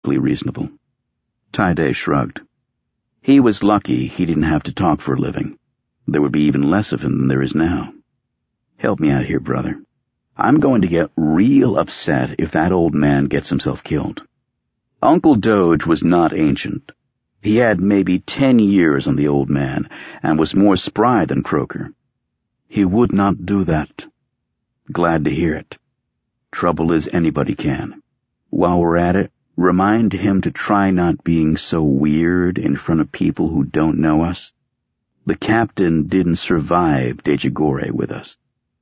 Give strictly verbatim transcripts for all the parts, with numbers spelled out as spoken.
reasonable. Tide shrugged. He was lucky he didn't have to talk for a living. There would be even less of him than there is now. Help me out here, brother. I'm going to get real upset if that old man gets himself killed. Uncle Doge was not ancient. He had maybe ten years on the old man and was more spry than Croker. He would not do that. Glad to hear it. Trouble is anybody can. While we're at it, remind him to try not being so weird in front of people who don't know us. The captain didn't survive Dejigore with us.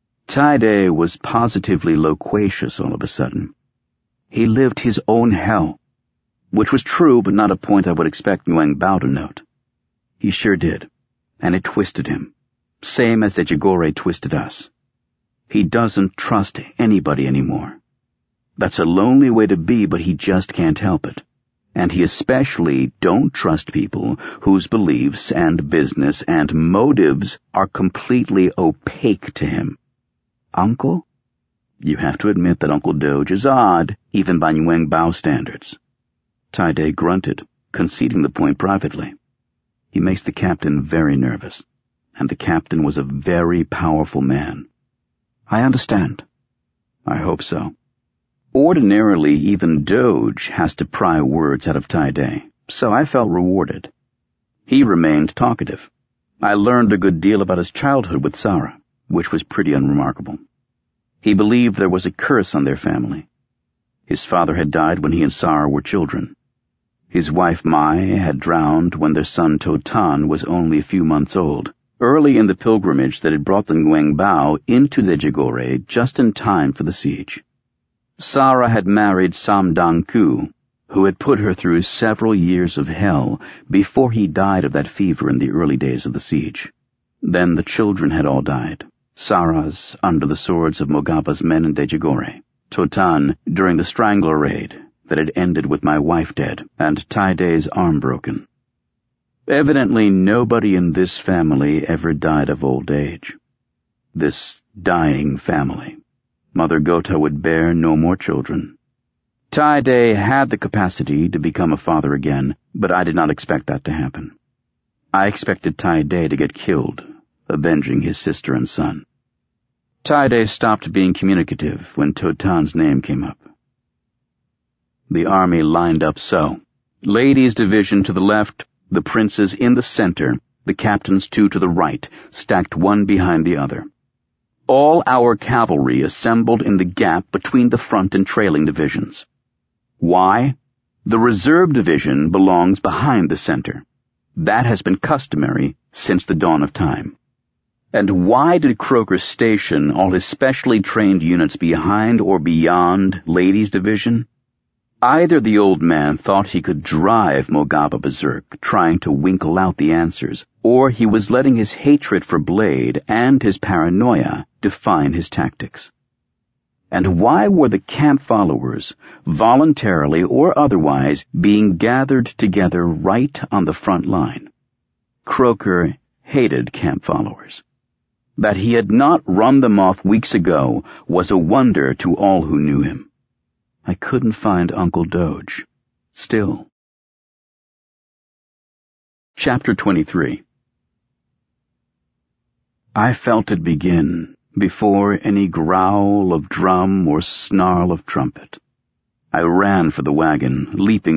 Tide was positively loquacious all of a sudden. He lived his own hell, which was true but not a point I would expect Nguyen Bao to note. He sure did, and it twisted him, same as Dejigore twisted us. He doesn't trust anybody anymore. That's a lonely way to be, but he just can't help it. And he especially don't trust people whose beliefs and business and motives are completely opaque to him. Uncle? You have to admit that Uncle Doge is odd, even by Nguyen Bao standards. Tide grunted, conceding the point privately. He makes the captain very nervous, and the captain was a very powerful man. I understand. I hope so. Ordinarily, even Doge has to pry words out of Tide, so I felt rewarded. He remained talkative. I learned a good deal about his childhood with Sarah, which was pretty unremarkable. He believed there was a curse on their family. His father had died when he and Sarah were children. His wife Mai had drowned when their son Totan was only a few months old, early in the pilgrimage that had brought the Nguyen Bao into Dejigore just in time for the siege. Sarah had married Sam Dang Ku, who had put her through several years of hell before he died of that fever in the early days of the siege. Then the children had all died. Sarah's under the swords of Mogapa's men in Dejigore, Totan during the Strangler raid that had ended with my wife dead and Tide's arm broken. Evidently nobody in this family ever died of old age. This dying family. Mother Gota would bear no more children. Tide had the capacity to become a father again, but I did not expect that to happen. I expected Tide to get killed, avenging his sister and son. Tide stopped being communicative when Totan's name came up. The army lined up so. Ladies' division to the left, the princes in the center, the captains two to the right, stacked one behind the other. All our cavalry assembled in the gap between the front and trailing divisions. Why? The reserve division belongs behind the center. That has been customary since the dawn of time. And why did Croker station all his specially trained units behind or beyond Ladies' Division? Either the old man thought he could drive Mogapa berserk, trying to winkle out the answers, or he was letting his hatred for Blade and his paranoia define his tactics. And why were the camp followers, voluntarily or otherwise, being gathered together right on the front line? Croker hated camp followers. That he had not run them off weeks ago was a wonder to all who knew him. I couldn't find Uncle Doge. Still. Chapter twenty-three. I felt it begin before any growl of drum or snarl of trumpet. I ran for the wagon, leaping